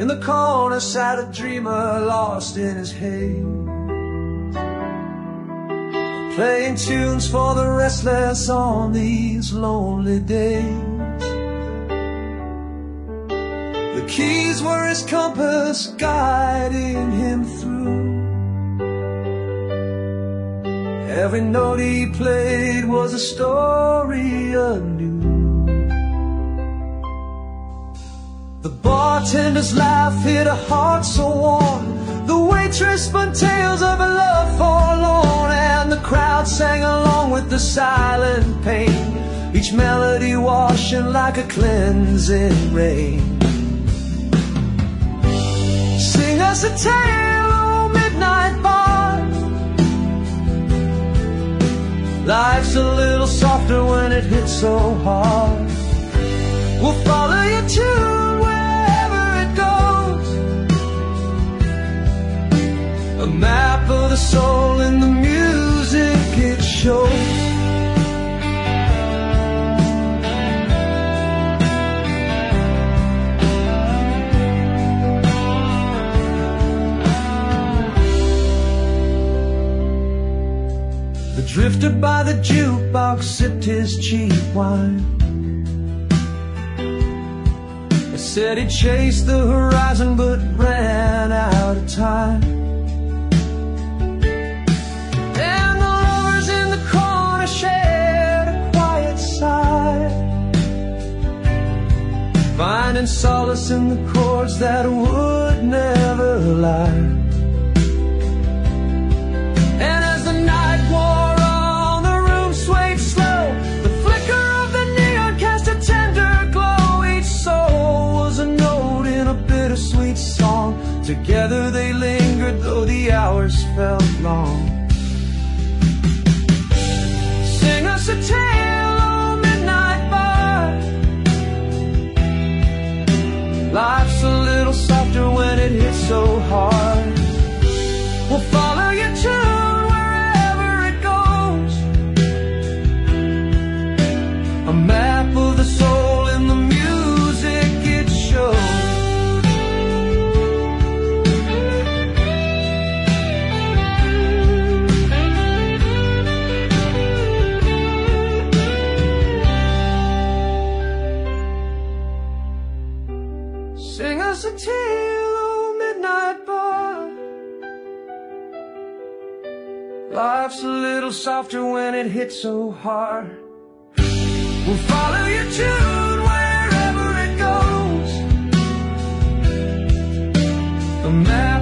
In the corner sat a dreamer lost in his haze, playing tunes for the restless on these lonely days. The keys were his compass guiding him through. Every note he played was a story anew. The bartender's laugh hit a heart so warm. The waitress spun tales of a love forlorn, and the crowd sang along with the silent pain, each melody washing like a cleansing rain. Sing us a tale, oh midnight bar. Life's a little softer when it hits so hard. We'll follow your tune wherever it goes, a map of the soul in the music it shows. The drifter by the jukebox sipped his cheap wine. He said he chased the horizon but ran out of time. And the lovers in the corner shared a quiet sigh, finding solace in the chords that would never lie. And as the night wore on, the room swayed slow. The flicker of the neon cast a tender glow. Each soul was a note in a bittersweet song. Together they lingered, though the hours felt long. Sing us a tale, oh midnight bar. Life's a little softer when it hits so hard. We'll follow your tune wherever it goes, a map of the soul in the music it shows. Sing us a tale, oh midnight bar. Life's a little softer when it hits so hard. We'll follow your tune wherever it goes, a